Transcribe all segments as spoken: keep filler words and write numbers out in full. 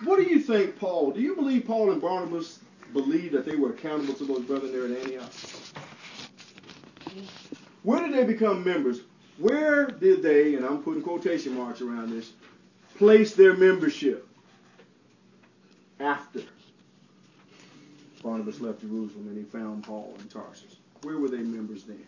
What do you think, Paul? Do you believe Paul and Barnabas believed that they were accountable to those brethren there at Antioch? Where did they become members? Where did they, and I'm putting quotation marks around this, place their membership after Barnabas left Jerusalem and he found Paul in Tarsus? Where were they members then?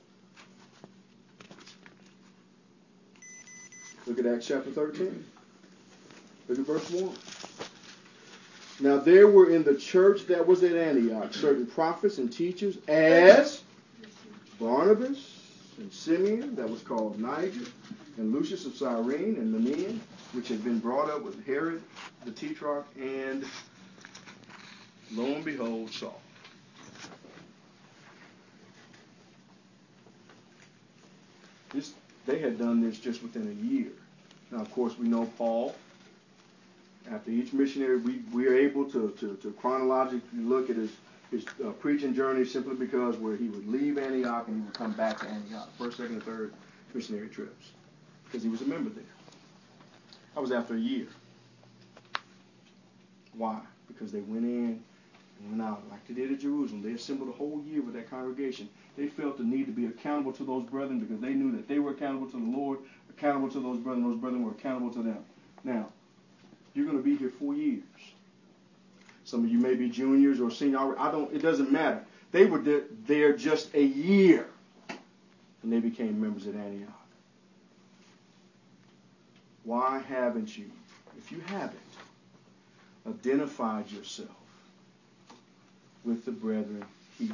Look at Acts chapter thirteen. Look at verse one. Now there were in the church that was at Antioch certain prophets and teachers, as Barnabas and Simeon, that was called Niger, and Lucius of Cyrene, and Manaen, which had been brought up with Herod the Tetrarch, and lo and behold, Saul. This, they had done this just within a year. Now, of course, we know Paul. After each missionary, we, we are able to, to, to chronologically look at his, his uh, preaching journey simply because where he would leave Antioch and he would come back to Antioch. First, second, and third missionary trips. Because he was a member there. That was after a year. Why? Because they went in and went out like they did at Jerusalem. They assembled a whole year with that congregation. They felt the need to be accountable to those brethren because they knew that they were accountable to the Lord, accountable to those brethren. Those brethren were accountable to them. Now, you're going to be here four years. Some of you may be juniors or seniors. I don't. It doesn't matter. They were there just a year, and they became members at Antioch. Why haven't you, if you haven't, identified yourself with the brethren here?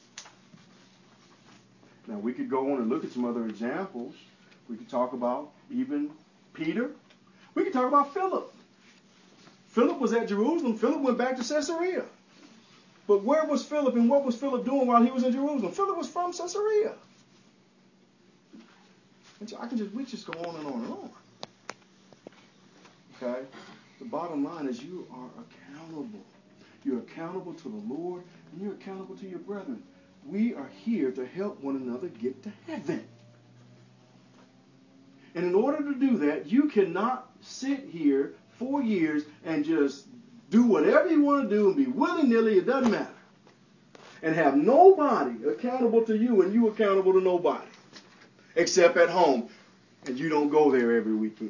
Now, we could go on and look at some other examples. We could talk about even Peter. We could talk about Philip. Philip was at Jerusalem. Philip went back to Caesarea. But where was Philip and what was Philip doing while he was in Jerusalem? Philip was from Caesarea. And so I can just, we just go on and on and on. Okay? The bottom line is you are accountable. You're accountable to the Lord and you're accountable to your brethren. We are here to help one another get to heaven. And in order to do that, you cannot sit here four years and just do whatever you want to do and be willy-nilly, it doesn't matter. And have nobody accountable to you and you accountable to nobody. Except at home. And you don't go there every weekend.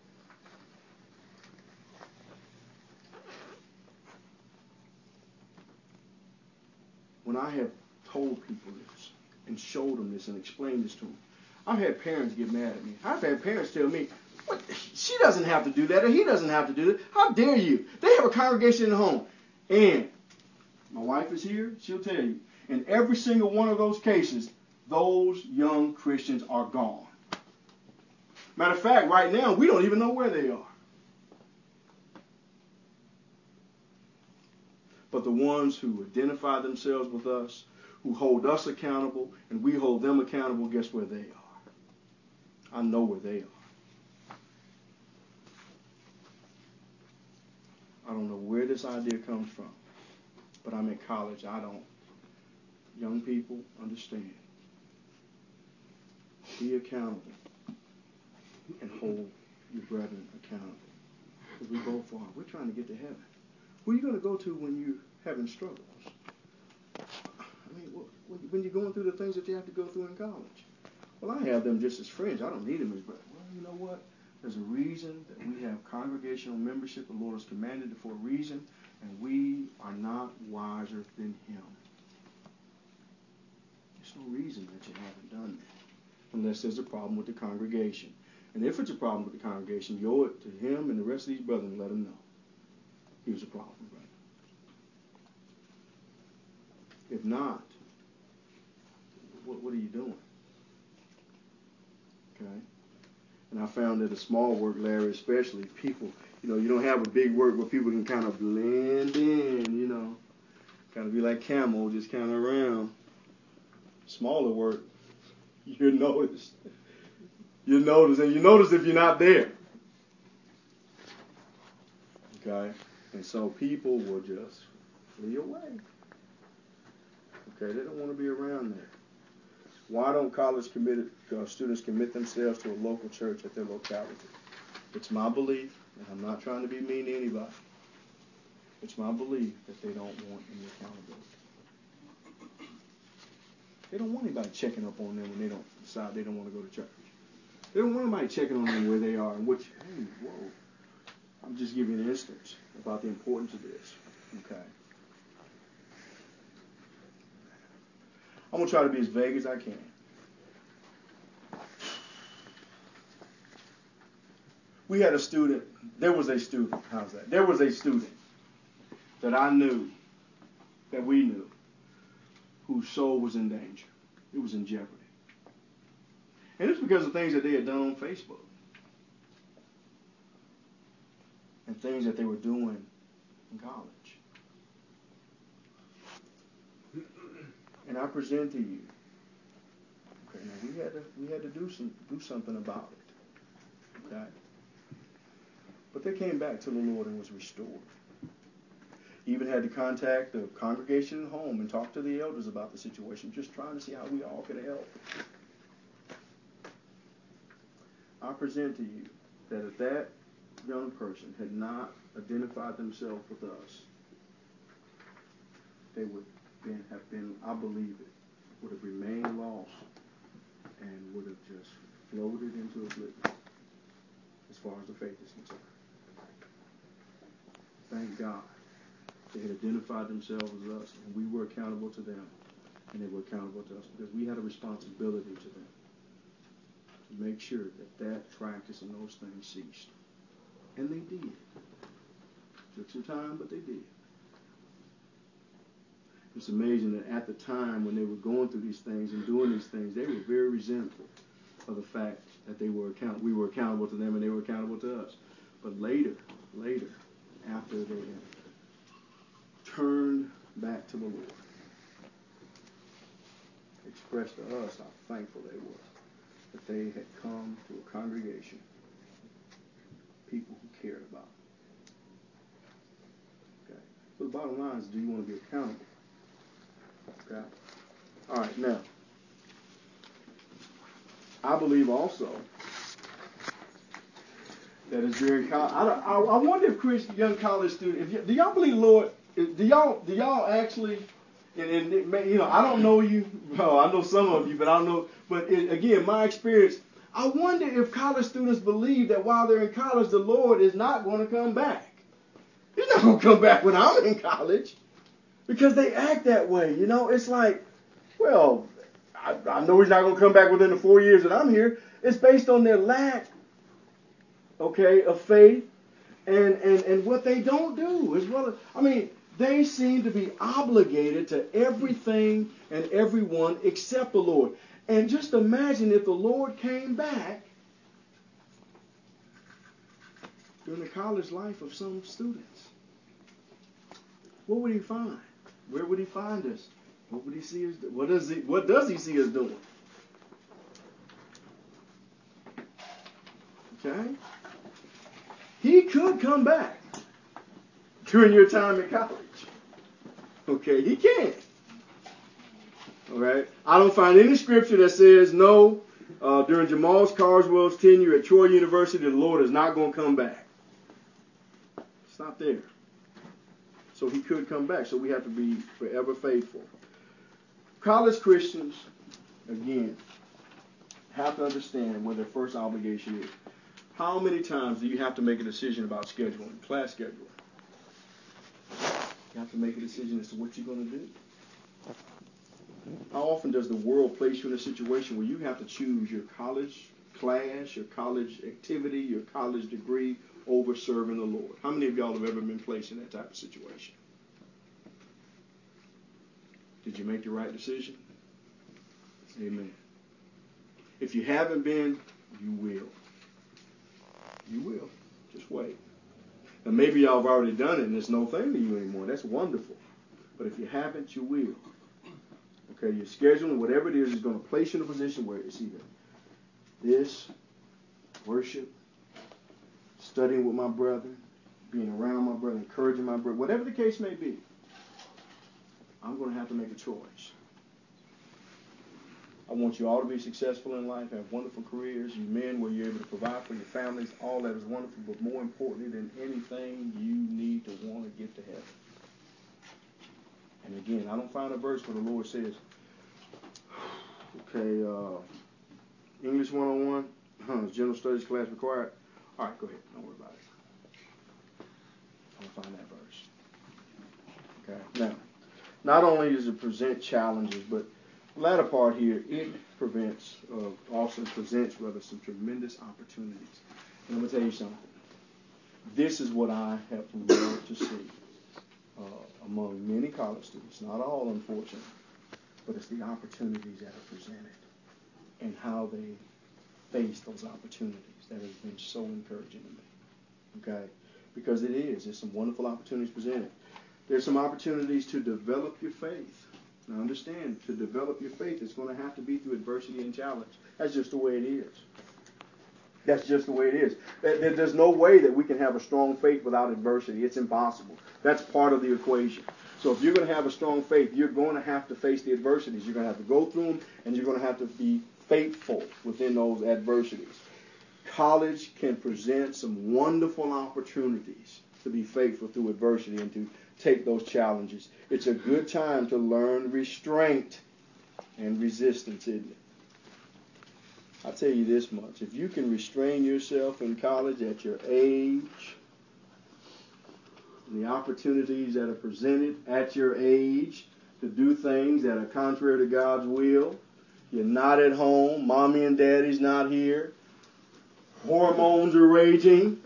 When I have told people this and showed them this and explained this to them, I've had parents get mad at me. I've had parents tell me, what, she doesn't have to do that or he doesn't have to do that. How dare you? They have a congregation at home. And my wife is here. She'll tell you. In every single one of those cases, those young Christians are gone. Matter of fact, right now, we don't even know where they are. But the ones who identify themselves with us, who hold us accountable, and we hold them accountable, guess where they are? I know where they are. I don't know where this idea comes from, but I'm in college. I don't. Young people, understand. Be accountable and hold your brethren accountable. Because we both are. We're trying to get to heaven. Who are you going to go to when you're having struggles? I mean, when you're going through the things that you have to go through in college. Well, I have them just as friends. I don't need them as brothers. Well, you know what? There's a reason that we have congregational membership. The Lord has commanded it for a reason, and we are not wiser than Him. There's no reason that you haven't done that, unless there's a problem with the congregation. And if it's a problem with the congregation, you owe it to him and the rest of these brothers and let them know. Here's a problem, brother. If not, what, what are you doing? Okay? And I found that a small work, Larry, especially, people, you know, you don't have a big work where people can kind of blend in, you know, kind of be like camel, just kind of around. Smaller work, you notice. You notice, and you notice if you're not there. Okay? And so people will just flee away. Okay? They don't want to be around there. Why don't college committed, uh, students commit themselves to a local church at their locality? It's my belief, and I'm not trying to be mean to anybody. It's my belief that they don't want any accountability. They don't want anybody checking up on them when they don't decide they don't want to go to church. They don't want anybody checking on them where they are and which, hey, whoa. I'm just giving you an instance about the importance of this. Okay. I'm going to try to be as vague as I can. We had a student, there was a student, how's that? There was a student that I knew, that we knew, whose soul was in danger. It was in jeopardy. And it's because of things that they had done on Facebook. And things that they were doing in college. And I present to you, okay, now we had to we had to do some do something about it. Okay? But they came back to the Lord and was restored. Even had to contact the congregation at home and talk to the elders about the situation, just trying to see how we all could help. I present to you that if that young person had not identified themselves with us, they would been, have been, I believe it, would have remained lost and would have just floated into oblivion as far as the faith is concerned. Thank God. They had identified themselves as us, and we were accountable to them, and they were accountable to us because we had a responsibility to them to make sure that that practice and those things ceased. And they did. Took some time, but they did. It's amazing that at the time when they were going through these things and doing these things, they were very resentful of the fact that they were account- we were accountable to them and they were accountable to us. But later, later, after they had turned back to the Lord, expressed to us how thankful they were that they had come to a congregation, people who cared about them. Okay. So the bottom line is, do you want to be accountable? Okay. All right. Now, I believe also that as you're in college, I, I, I wonder if Christian young college students, if you, do y'all believe the Lord? Do y'all do y'all actually? And, and you know, I don't know you. Well, I know some of you, but I don't know. But it, again, my experience. I wonder if college students believe that while they're in college, the Lord is not going to come back. He's not going to come back when I'm in college. Because they act that way, you know. It's like, well, I, I know he's not going to come back within the four years that I'm here. It's based on their lack, okay, of faith and, and, and what they don't do as well. As, I mean, they seem to be obligated to everything and everyone except the Lord. And just imagine if the Lord came back during the college life of some students. What would he find? Where would he find us? What would he see us do? What does he what does he see us doing? Okay? He could come back during your time in college. Okay, he can. All right? I don't find any scripture that says no, uh, during Jamal Carswell's tenure at Troy University, the Lord is not going to come back. It's not there. So he could come back. So we have to be forever faithful. College Christians, again, have to understand where their first obligation is. How many times do you have to make a decision about scheduling, class scheduling? You have to make a decision as to what you're going to do. How often does the world place you in a situation where you have to choose your college class, your college activity, your college degree over serving the Lord? How many of y'all have ever been placed in that type of situation? Did you make the right decision? Amen. If you haven't been, you will. You will. Just wait. And maybe y'all have already done it and it's no thing to you anymore. That's wonderful. But if you haven't, you will. Okay, your scheduling, whatever it is, is going to place you in a position where it's either this, worship, studying with my brother, being around my brother, encouraging my brother, whatever the case may be, I'm going to have to make a choice. I want you all to be successful in life, have wonderful careers, you men where you're able to provide for your families, all that is wonderful, but more importantly than anything, you need to want to get to heaven. And again, I don't find a verse where the Lord says, okay, uh, English one oh one, huh, general studies class required. All right, go ahead. Don't worry about it. I don't find that verse. Okay. Now, not only does it present challenges, but the latter part here, it prevents, uh, also presents, rather, some tremendous opportunities. And I'm going to tell you something. This is what I have loved to see uh, among many college students. Not all, unfortunately, but it's the opportunities that are presented and how they face those opportunities that has been so encouraging to me. Okay? Because it is. There's some wonderful opportunities presented. There's some opportunities to develop your faith. Now understand, to develop your faith, it's going to have to be through adversity and challenge. That's just the way it is. That's just the way it is. There's no way that we can have a strong faith without adversity. It's impossible. That's part of the equation. So if you're going to have a strong faith, you're going to have to face the adversities. You're going to have to go through them, and you're going to have to be faithful within those adversities. College can present some wonderful opportunities to be faithful through adversity and to take those challenges. It's a good time to learn restraint and resistance, isn't it? I'll tell you this much. If you can restrain yourself in college at your age, and the opportunities that are presented at your age to do things that are contrary to God's will, you're not at home, mommy and daddy's not here, hormones are raging,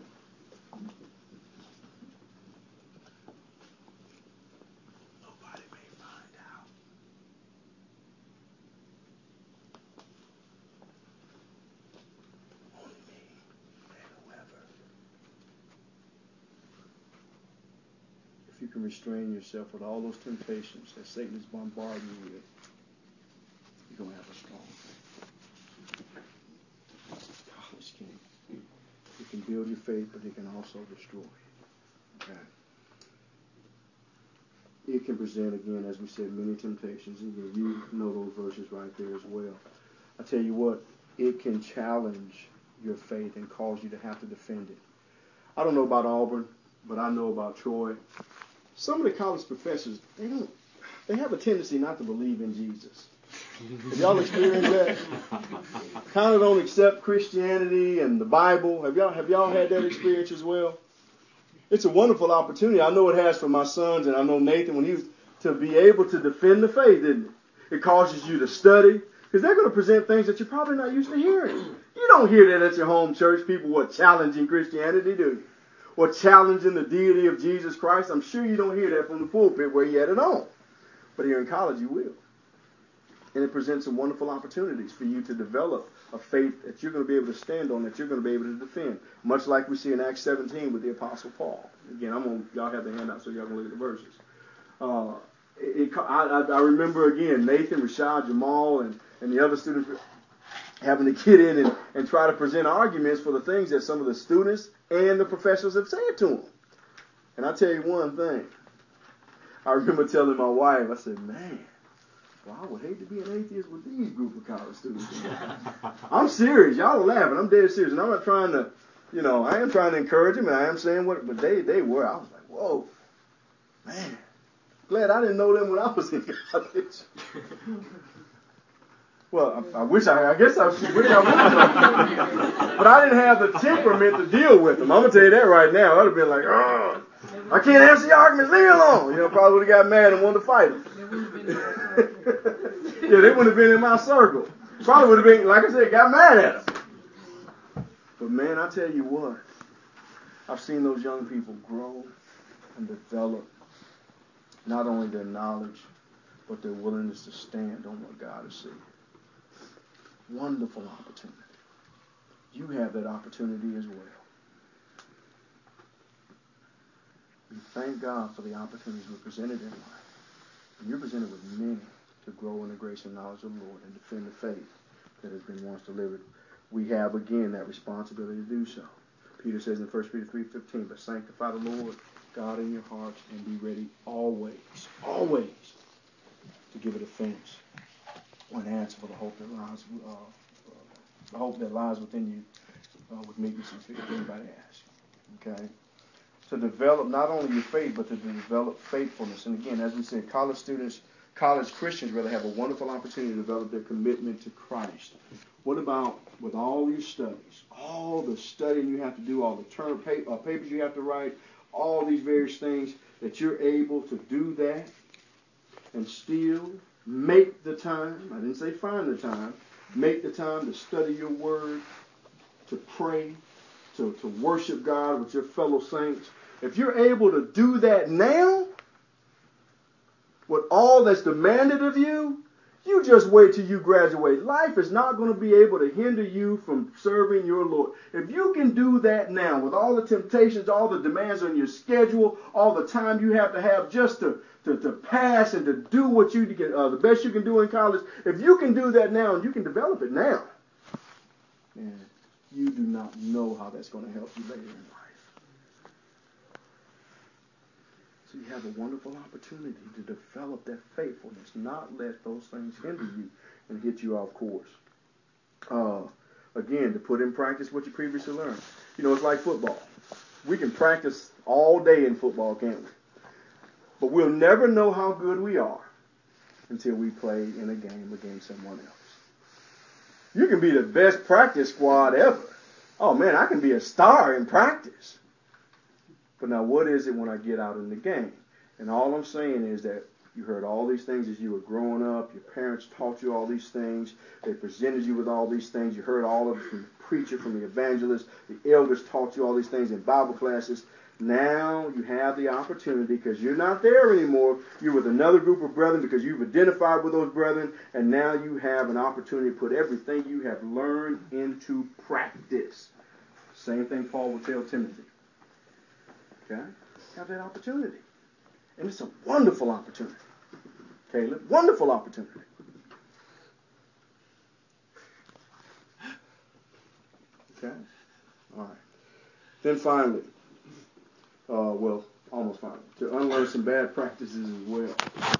you can restrain yourself with all those temptations that Satan is bombarding you with, you're going to have a strong faith. College can, it can build your faith, but it can also destroy you. Okay. It can present, again, as we said, many temptations. Again, you know those verses right there as well. I tell you what, it can challenge your faith and cause you to have to defend it. I don't know about Auburn, but I know about Troy. Some of the college professors, they don't, they have a tendency not to believe in Jesus. Have y'all experienced that? Kind of don't accept Christianity and the Bible. Have y'all have y'all had that experience as well? It's a wonderful opportunity. I know it has for my sons, and I know Nathan when he was to be able to defend the faith, isn't it? It causes you to study because they're going to present things that you're probably not used to hearing. You don't hear that at your home church. People were challenging Christianity, do you? Or challenging the deity of Jesus Christ. I'm sure you don't hear that from the pulpit where you had it on. But here in college you will. And it presents some wonderful opportunities for you to develop a faith that you're going to be able to stand on, that you're going to be able to defend. Much like we see in Acts seventeen with the Apostle Paul. Again, I'm gonna, y'all have the handout so y'all can look at the verses. Uh, it, it, I, I remember, again, Nathan, Rashad, Jamal, and, and the other students having to get in and, and try to present arguments for the things that some of the students and the professors have said to them. And I tell you one thing. I remember telling my wife, I said, man, well, I would hate to be an atheist with these group of college students. I'm serious. Y'all are laughing. I'm dead serious. And I'm not trying to, you know, I am trying to encourage them, and I am saying what, but they, they were. I was like, whoa, man. Glad I didn't know them when I was in college. Well, I, I wish I, I guess I wish I would have. But I didn't have the temperament to deal with them. I'm going to tell you that right now. I would have been like, oh, I can't answer your arguments. Leave me alone. You know, probably would have got mad and wanted to fight them. Yeah, they wouldn't have been in my circle. Probably would have been, like I said, got mad at them. But man, I tell you what, I've seen those young people grow and develop not only their knowledge, but their willingness to stand on what God has said. Wonderful opportunity. You have that opportunity as well. We thank God for the opportunities we're presented in life. And you're presented with many to grow in the grace and knowledge of the Lord and defend the faith that has been once delivered. We have, again, that responsibility to do so. Peter says in First Peter three fifteen, but sanctify the Lord God in your hearts and be ready always, always to give a defense or an answer for the hope that lies, uh, uh, the hope that lies within you uh, with meekness and fear. If anybody asks, okay. to develop not only your faith, but to develop faithfulness. And again, as we said, college students, college Christians really have a wonderful opportunity to develop their commitment to Christ. What about with all your studies, all the studying you have to do, all the term pa- uh, papers you have to write, all these various things, that you're able to do that and still make the time, I didn't say find the time, make the time to study your word, to pray, to, to worship God with your fellow saints. If you're able to do that now, with all that's demanded of you, you just wait till you graduate. Life is not going to be able to hinder you from serving your Lord. If you can do that now with all the temptations, all the demands on your schedule, all the time you have to have just to, to, to pass and to do what you can, uh, the best you can do in college, if you can do that now and you can develop it now, man, you do not know how that's going to help you later in life. So you have a wonderful opportunity to develop that faithfulness, not let those things hinder you and get you off course. Uh, again, to put in practice what you previously learned. You know, it's like football. We can practice all day in football, can't we? But we'll never know how good we are until we play in a game against someone else. You can be the best practice squad ever. Oh, man, I can be a star in practice. But now what is it when I get out in the game? And all I'm saying is that you heard all these things as you were growing up. Your parents taught you all these things. They presented you with all these things. You heard all of it from the preacher, from the evangelist. The elders taught you all these things in Bible classes. Now you have the opportunity, because you're not there anymore. You're with another group of brethren because you've identified with those brethren. And now you have an opportunity to put everything you have learned into practice. Same thing Paul would tell Timothy. Okay? Have that opportunity. And it's a wonderful opportunity. Caleb, wonderful opportunity. Okay? All right. Then finally, uh, well, almost finally, to unlearn some bad practices as well.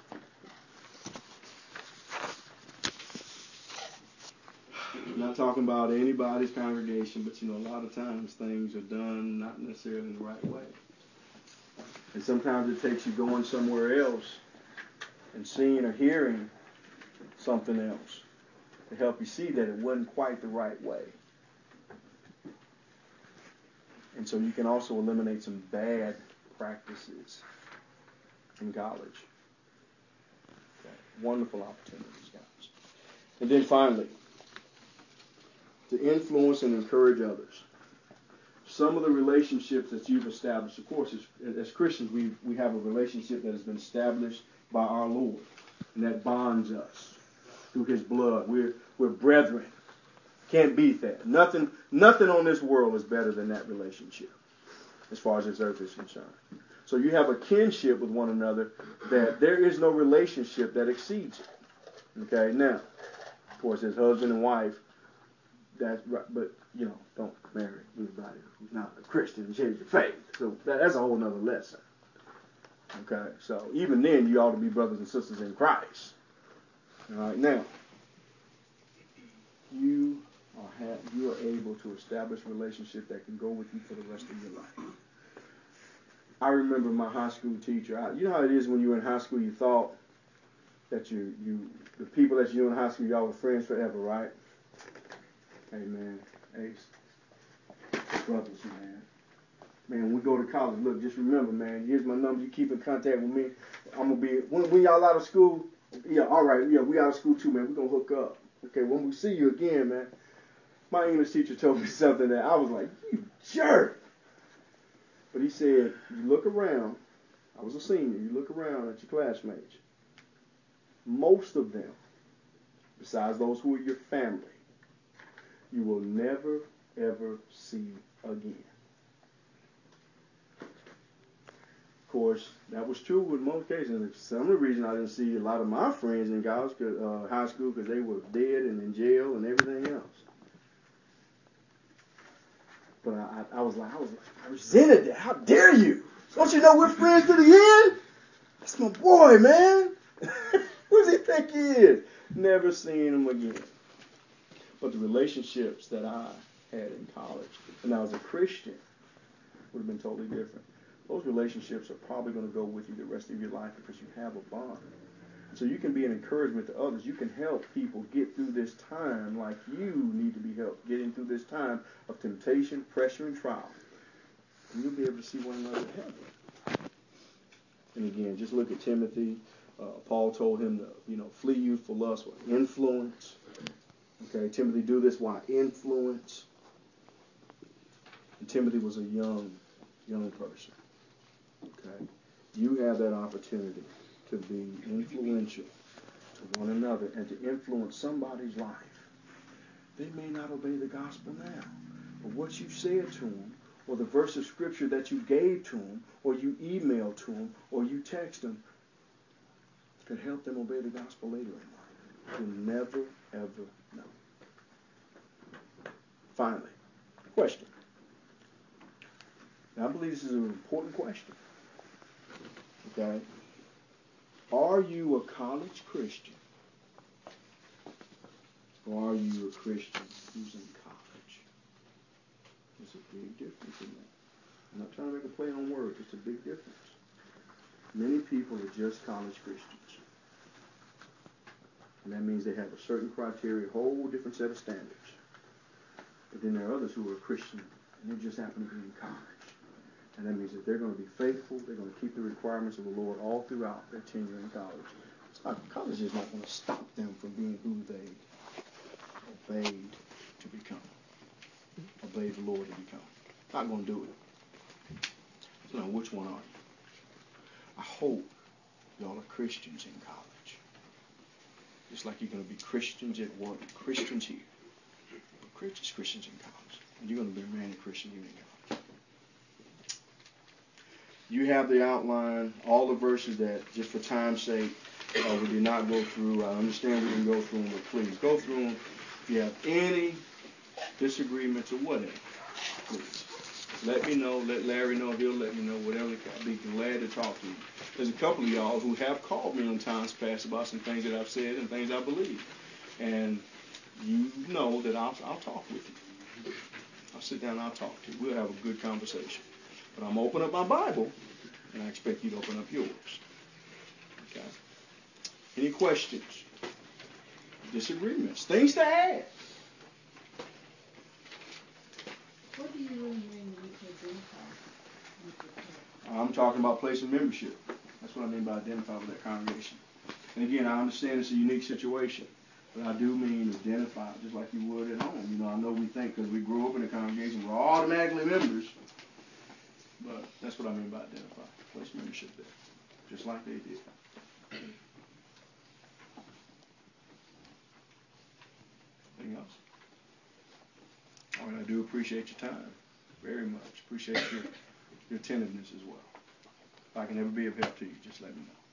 I'm not talking about anybody's congregation, but you know, a lot of times things are done not necessarily in the right way. And sometimes it takes you going somewhere else and seeing or hearing something else to help you see that it wasn't quite the right way. And so you can also eliminate some bad practices in college. Okay. Wonderful opportunities, guys. And then finally, to influence and encourage others. Some of the relationships that you've established, of course, as, as Christians, we, we have a relationship that has been established by our Lord, and that bonds us through His blood. We're we're brethren. Can't beat that. Nothing nothing on this world is better than that relationship, as far as this earth is concerned. So you have a kinship with one another that there is no relationship that exceeds it. Okay, now, of course, as husband and wife, that's right, but you know, don't marry anybody who's not a Christian and change your faith. So that, that's a whole other lesson. Okay, so even then, you ought to be brothers and sisters in Christ. All right, now you are ha- you are able to establish a relationship that can go with you for the rest of your life. I remember my high school teacher. I, you know how it is when you were in high school, you thought that you you the people that you knew in high school, y'all were friends forever, right? Hey man, hey, brothers, man. Man, when we go to college, look, just remember, man, here's my number. You keep in contact with me. I'm going to be, when, when y'all out of school, yeah, all right, yeah, we out of school too, man. We're going to hook up. Okay, when we see you again, man, my English teacher told me something that I was like, you jerk. But he said, you look around. I was a senior. You look around at your classmates. Most of them, besides those who are your family, you will never, ever see again. Of course, that was true in most cases. For some reason, I didn't see a lot of my friends in college, uh, high school because they were dead and in jail and everything else. But I, I was like, I was like, I resented that. How dare you? Don't you know we're friends to the end? That's my boy, man. Who does he think he is? Never seen him again. But the relationships that I had in college, and I was a Christian, would have been totally different. those relationships are probably going to go with you the rest of your life because you have a bond. So you can be an encouragement to others. You can help people get through this time like you need to be helped getting through this time of temptation, pressure, and trial. And you'll be able to see one another in heaven. And again, just look at Timothy. Uh, Paul told him to, you know, flee youthful lust with influence. Okay, Timothy, do this. Why? Influence. And Timothy was a young, young person. Okay, you have that opportunity to be influential to one another and to influence somebody's life. They may not obey the gospel now, but what you said to them, or the verse of scripture that you gave to them, or you emailed to them, or you text them, could help them obey the gospel later in life. You'll never, ever know. Finally, question. Now, I believe this is an important question. Okay? Are you a college Christian? Or are you a Christian who's in college? There's a big difference in that. I'm not trying to make a play on words. It's a big difference. Many people are just college Christians. And that means they have a certain criteria, a whole different set of standards. But then there are others who are Christian and they just happen to be in college. And that means that they're going to be faithful. They're going to keep the requirements of the Lord all throughout their tenure in college. It's not, college is not going to stop them from being who they obeyed to become. Obeyed the Lord to become. Not going to do it. So now, which one are you? I hope y'all are Christians in college. Just like you're going to be Christians at work, Christians here. But Christians, Christians in college. And you're going to be a man and Christian here in college. You have the outline, all the verses that, just for time's sake, uh, we did not go through. I understand we didn't go through them, but please go through them. If you have any disagreements or whatever, please let me know. Let Larry know. He'll let me know. Whatever. I'll be glad to talk to you. There's a couple of y'all who have called me on times past about some things that I've said and things I believe. And you know that I'll, I'll talk with you. I'll sit down and I'll talk to you. We'll have a good conversation. But I'm open up my Bible, and I expect you to open up yours. Okay? Any questions? Disagreements? Things to add? What do you really mean when you say identify with the church? I'm talking about place of membership. That's what I mean by identify with that congregation. And again, I understand it's a unique situation, but I do mean identify just like you would at home. You know, I know we think because we grew up in a congregation we're automatically members, but that's what I mean by identify. Place membership there, just like they did. Anything else? All right, I do appreciate your time very much. Appreciate your, your attentiveness as well. If I can ever be of help to you, just let me know.